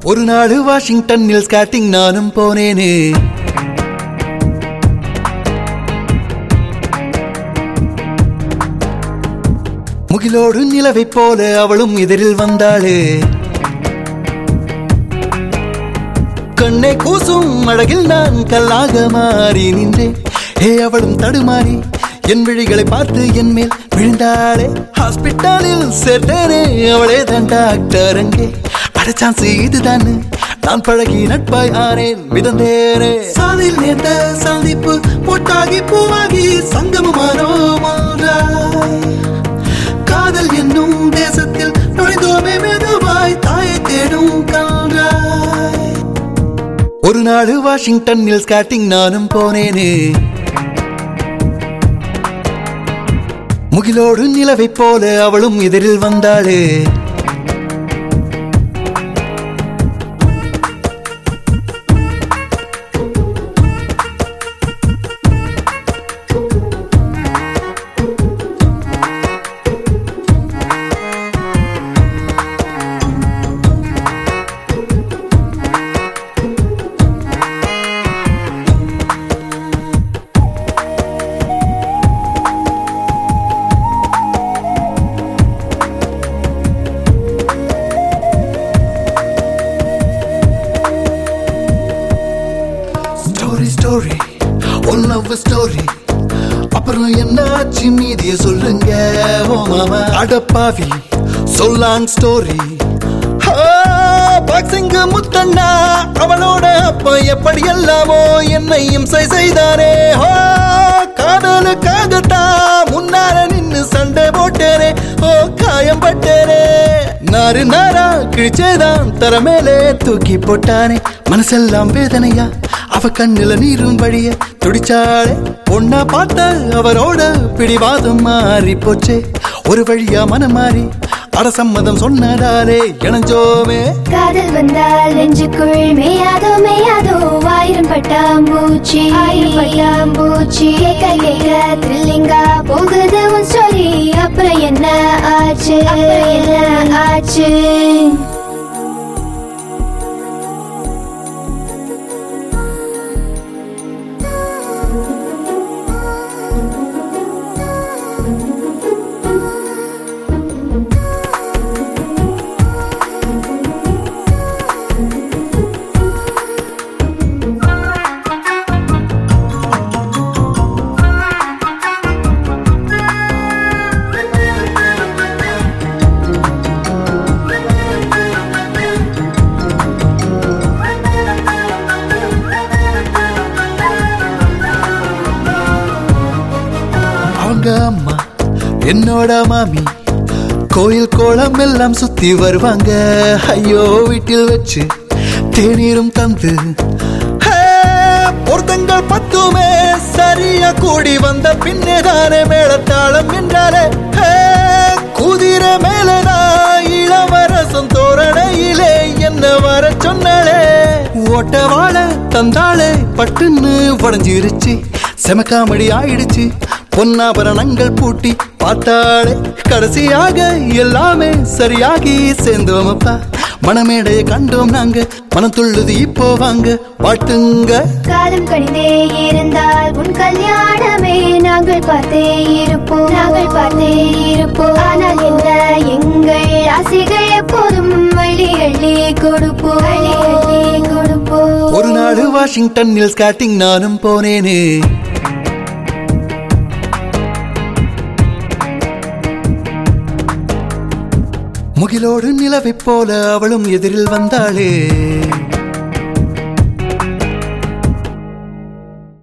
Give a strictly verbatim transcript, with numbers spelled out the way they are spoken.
ஒரு நாள் வாஷிங்டனில் ஸ்கேட்டிங் நானும் போனேனே. முகிலோடு நிலவை போல அவளும் எதிரில் வந்தாளே. கண்ணை கூசும் அழகில் நான் கல்லாக மாறி நின்றேன். ஏ அவளும் தடுமாறி என் விழிகளை பார்த்து என் மேல் விழுந்தாளே. ஹாஸ்பிட்டலில் சேர்த்தேனே, அவளே தான் டாக்டர். அங்கே பட சான்ஸ் இதுதான், நான் பழகி நட்பாய் ஆனேன், மிதந்தேனே. சாதில் நேர்ந்த சந்திப்பு பொட்டாகி பூவாகி சங்கமமானோம் ஒன்றாய். காதல் என்னும் தேசத்தில் நுழைந்தோமே மெதுவாய், தாயை தேடும் கன்றாய். ஒரு நாள் வாஷிங்டனில் ஸ்கேட்டிங் நானும் போனேனே. முகிலோடு நிலவை போல அவளும் எதிரில் வந்தாளே. ஸ்டோரி ஒன் லவ் ஸ்டோரி, அப்புறம் என்னாச்சு மீதிய சொல்லுங்க ஓ மாமா. அடப்பாவி சொல்லாங் ஸ்டோரி. பாக்ஸிங் முத்தண்ணா அவளோட அப்ப எப்படி எல்லாமோ என்னை இம்சை செய்தாரே. காதலுக்காகத்தான் முன்னார நின்னு சண்டை போட்டேனே. ஓ காயம் பட்டேனே. நாறு நாரா கிழிச்சேதான் தர மேலே தூக்கி போட்டானே. மனசெல்லாம் வேதனையா, அவ கண்ணுல நீரும் வழிய துடிச்சாளே. பொண்ணா பார்த்த அவரோட பிடிவாதம் மாறி போச்சே. ஒரு வழியா மனம் மாறி அடசம்மதம் சொன்னதாலே இணைஞ்சோமே. காதல் வந்தால் நெஞ்சுக்குள் மேயாதோ மேயாதோ ஆயிரம் பட்டாம்பூச்சி ஆயிரம் பட்டாம்பூச்சி. கேட்க கேட்க த்ரில்லிங்கா போகுது உன் ஸ்டோரி. அப்புறம் என்ன ஆச்சு, அப்புறம் என்ன ஆச்சு? அவங்க அம்மா என்னோட மாமி கோயில் கோலம் எல்லாம் சுத்தி வருவாங்க. ஐயோ வீட்டில் வச்சு தேநீரும் தந்து பொருத்தங்கள் பத்துமே சரியா கூடி வந்த பின்னேதானே மேளத்தாளம் என்றாலே. குதிரை மேலதான் இளவரசம் தோரணையிலே என்ன வர சொன்னாலே. ஓட்ட வாழ தந்தாளே பட்டுன்னு உடஞ்சிருச்சு. செமக்காமடி ஆயிடுச்சு. பொன்னாபரணங்கள் பூட்டி பார்த்தாளே. கடைசியாக எல்லாமே சரியாகி சேர்ந்தோமப்பா. மனமேடைய கண்டோம் நாங்க, மனம் துள்ளுது இப்போ வாங்க பாட்டுங்க. காலம் கணிதே இருந்தால் உன் கல்யாணமே நாங்கள் பார்த்தே இருப்போம், நாங்கள் பார்த்தே இருப்போம். ஆனால் என்ன எங்கள் ஆசைகள் எப்போதும் அள்ளி அள்ளி கொடுப்போம், அள்ளி அள்ளி கொடுப்போம். ஒரு நாள் வாஷிங்டனில் ஸ்கேட்டிங் நானும் போனேனே. முகிலோடு நிலவை போல அவளும் எதிரில் வந்தாளே.